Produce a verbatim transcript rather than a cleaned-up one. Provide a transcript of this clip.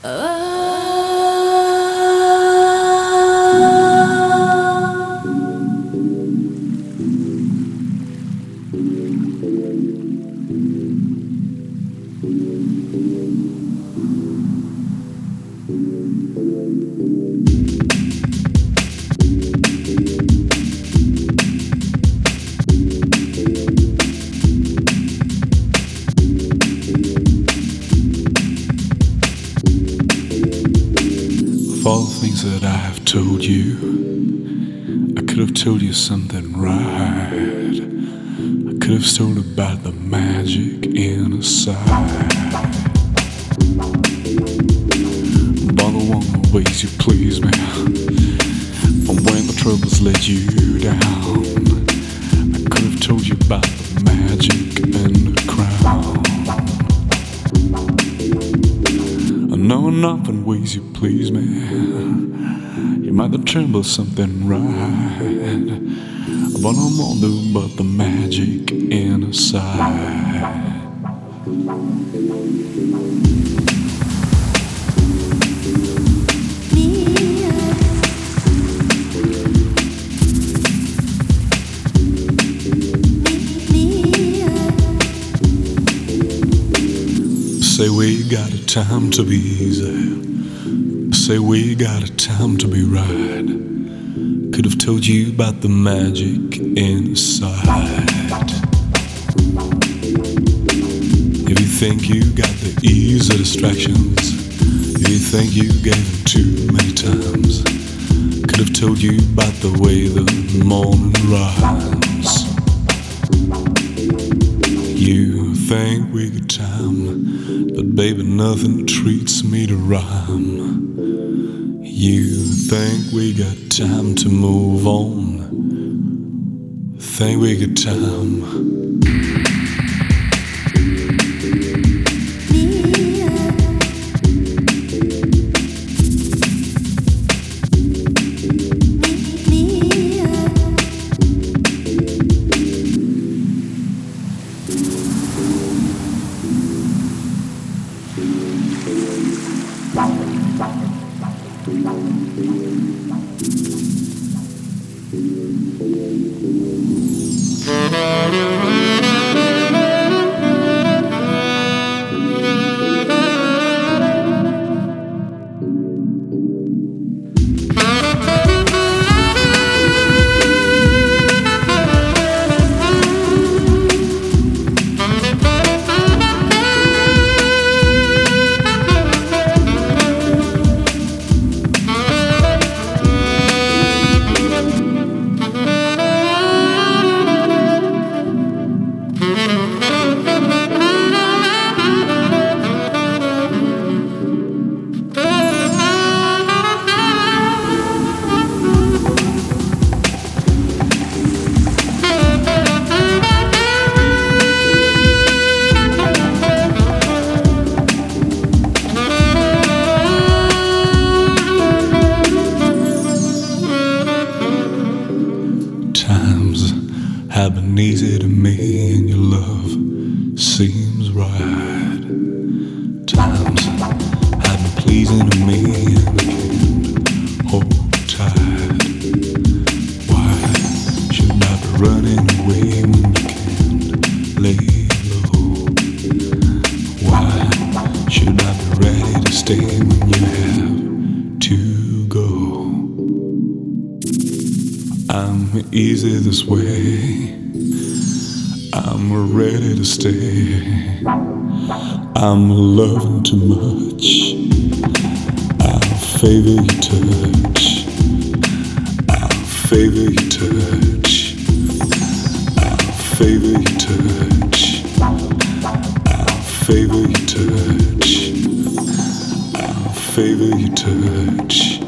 Of all the things that I have told you, I could have told you something right. I could have told about the magic inside. By the one the ways you please me, and when the troubles let you down, I could have told you about the magic and the crown. I know enough in ways you please me. You might have trembled something right, but I'm all new but the magic inside. Say we got a time to be easy. Say we got a time to be right. Could have told you about the magic inside. If you think you got the easy distractions, if you think you gave them too many times, could have told you about the way the morning rise. You think we got time, but baby, nothing treats me to rhyme. You think we got time to move on. Think we got time. Have been easy to me, and your love seems right. Times have been pleasing to me, and I can't hold tight. Why should I be running away when you can't lay low? Why should I be ready to stay when you have to go? I'm easy this way, I'm ready to stay. I'm loving too much, I'll favor your touch. I'll favor your touch. I'll favor your touch. I'll favor your touch. I'll favor your touch.